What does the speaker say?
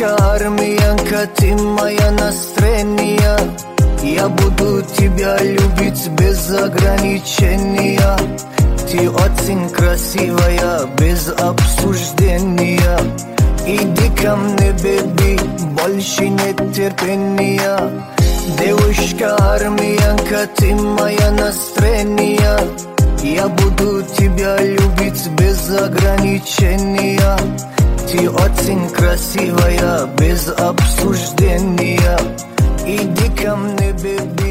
Девушка армянка, ты моя настроение. Я буду тебя любить без ограничения. Ты очень красивая, без обсуждения. Иди ко мне, беби, больше нет терпения. Девушка армянка, ты моя настроение. Я буду тебя любить без ограничения. Ты очень красивая, без обсуждения. Иди ко мне, беби.